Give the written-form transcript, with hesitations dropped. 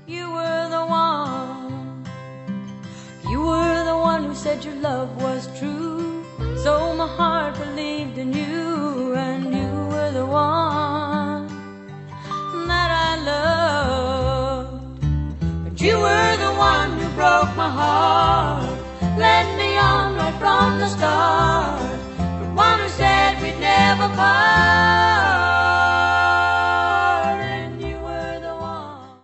You were the one. You were the one who said your love was true. So my heart believed in you, and you were the one that I loved. But you were the one who broke my heart, led me on right from the start, the one who said we'd never part.